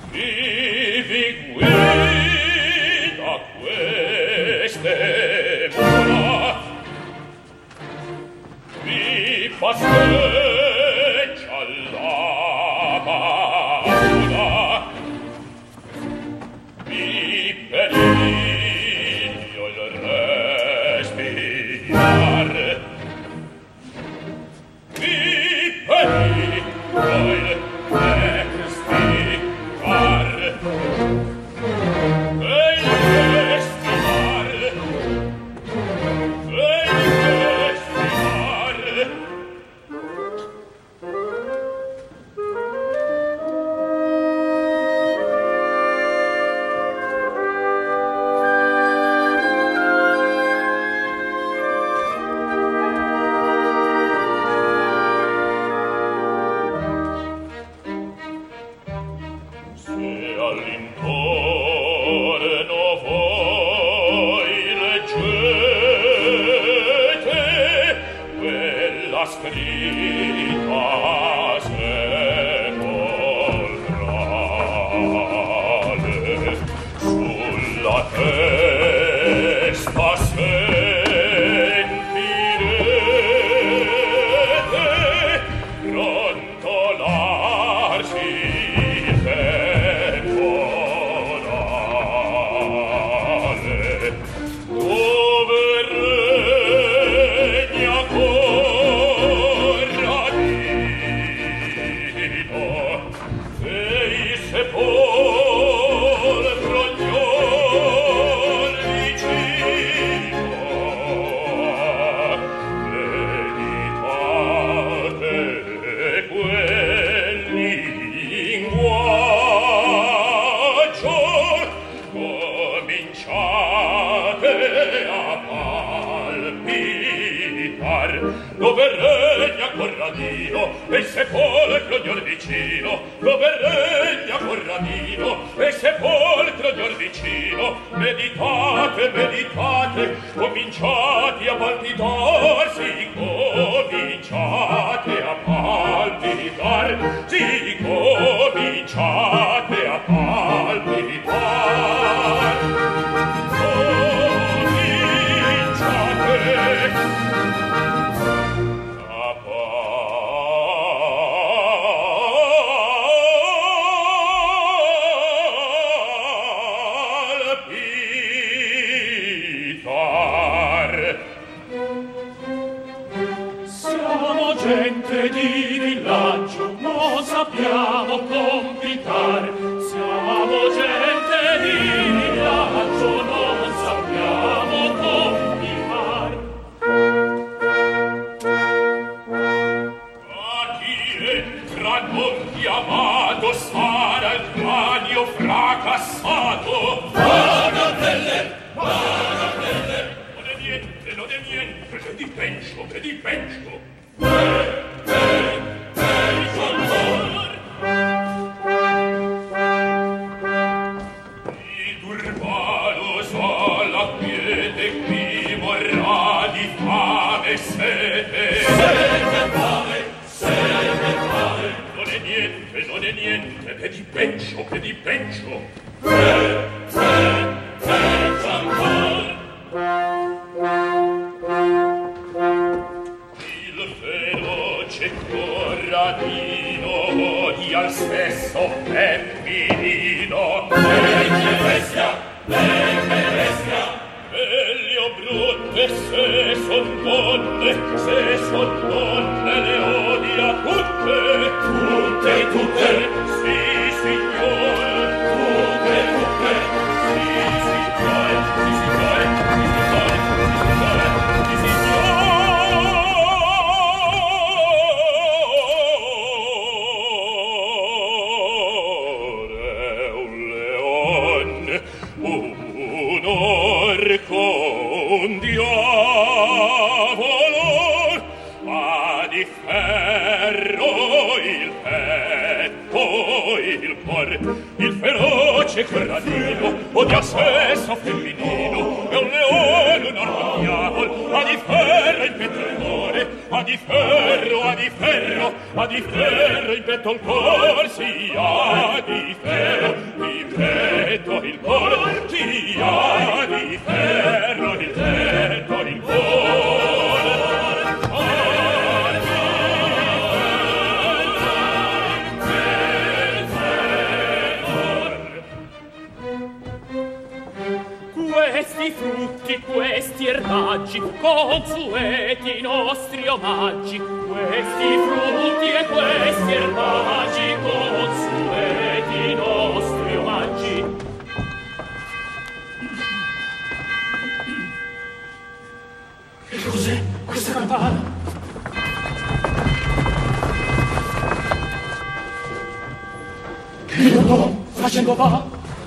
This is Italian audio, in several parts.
Vivi guida queste mura, vi pasteggia la paura, vi periglio il respirar, vi periglio il respirar, e il respirar, e il respirar. Se all'intorno voi leggete quella scritta sepolcrale sulla testa sentirete brontolarsi il temporale dove regna Corradino e il sepolcro gnior vicino. Meditate quel linguaggio, cominciate a palpitar dove regna Corradino e il sepolcro gnior vicino, dove regna Corradino e il sepolcro gnior vicino. Meditate, meditate, cominciate a palpitar, sì, cominciate a palpitar, sì, cominciate a palpitar, cominciate a palpitar. Siamo gente di villaggio, non sappiamo compitar. Siamo gente di villaggio, non sappiamo compitar. Ma chi entra non chiamato sarà il cranio fracassato. Bagatelle, bagatelle. Non è niente, che di peggio, che di peggio. Peggio ancora. Il turbano sola quiete qui morrà di fame e sete. Sete fame, sete fame. Non è niente, che di peggio, che di peggio. Peggio ancora. Il feroce Corradino odia al stesso femminino. Vecchia bestia, vecchia bestia. Belle o brutte, se son donne le odia tutte. Tutte, tutte, sì signor. Tutte, tutte, sì signore, sì signore, sì signore, sì signore, sì signore. Un leon, un orco, un diavolo, ma di ferro il petto, il cor, il feroce Corradino odia sesso femminino. È un leone, un orco, un diavolo, ma di ferro il petto, il cuore, ma di ferro, ma di ferro, ma di ferro il petto, il cor, sì, ha di ferro questi frutti, questi erbaggi, consueti nostri omaggi. Questi frutti e questi erbaggi, consueti nostri omaggi. Che cos'è questa campana? Che rodò facendo va?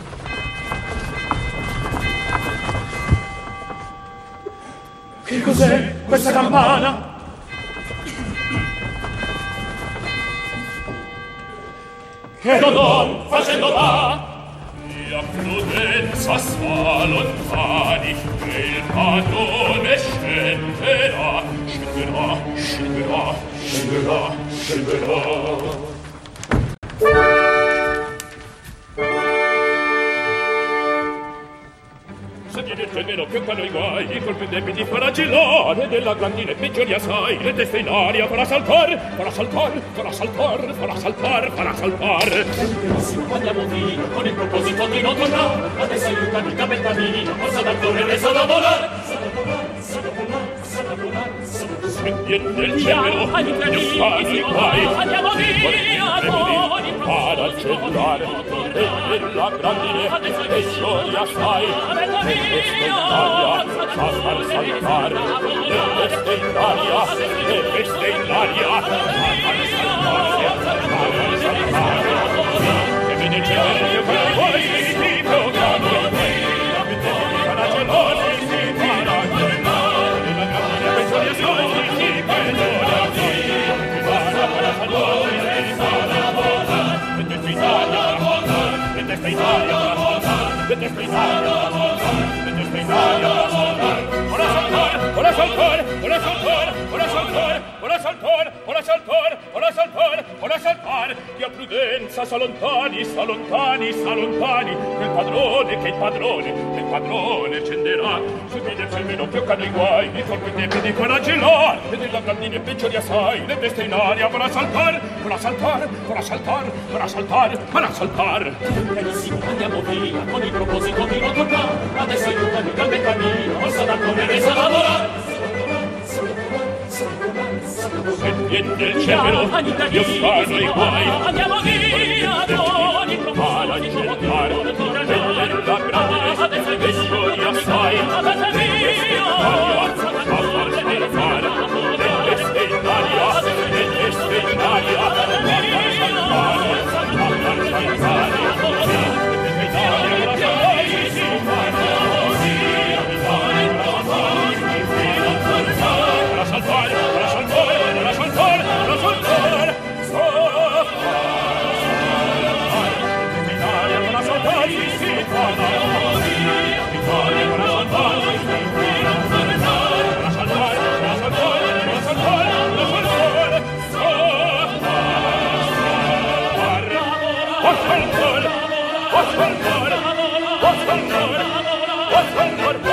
Che cos'è questa campana? Che rodò facendo va? La prudenza sta lontani, e il padrone scenderà, scenderà, scenderà, scenderà, scenderà. Nemmeno più cano i guai, i colpi debiti farà gillare, della grandine peggiori assai, le teste in aria farà saltar, farà saltar, farà saltar, farà saltar, farà saltar. Benissimo, andiamo via, con il proposito di non tornare, adesso aiutami il capitano, forza da correre, sa da volare, sa da volare, sa da volare, sa da volare, sa da volare. Viene del cielo, Dio fa i guai, andiamo via, con il proposito di non tornare, della grandine peggiori assai, Italia, fa far saltar, le teste in aria, le teste in aria, fa far saltar, che viene il cielo, che vuoi si programmi, la vittoria farà gelosi, si farà gelare, la grande pensoria soli, si perdona, si farà salori, si farà volare, le teste in aria, le teste in aria, le teste in aria, ora saltar, ora saltar, ora saltar, ora saltar, ora saltar, ora saltar, ora saltar, ora saltar, che a prudenza s'allontani, s'allontani, s'allontani, che il padrone scenderà, se vede il cielo fioccano i guai, i colpi debiti coraggio là, e della grandine peggiori assai, le teste in aria, ora saltar, ora saltar, ora saltar, ora saltar, ora saltar. Benissimo, andiamo via, con il proposito di non tornare, adesso aiutami il cammino, posso da correre, sa da volare. Se viene del cielo, Dio fanno i guai, andiamo via, con il proposito di non tornare, della grande peggiori assai, adesso via, a far saltare, le teste in aria, le teste in aria, a far saltare, a far saltare, What's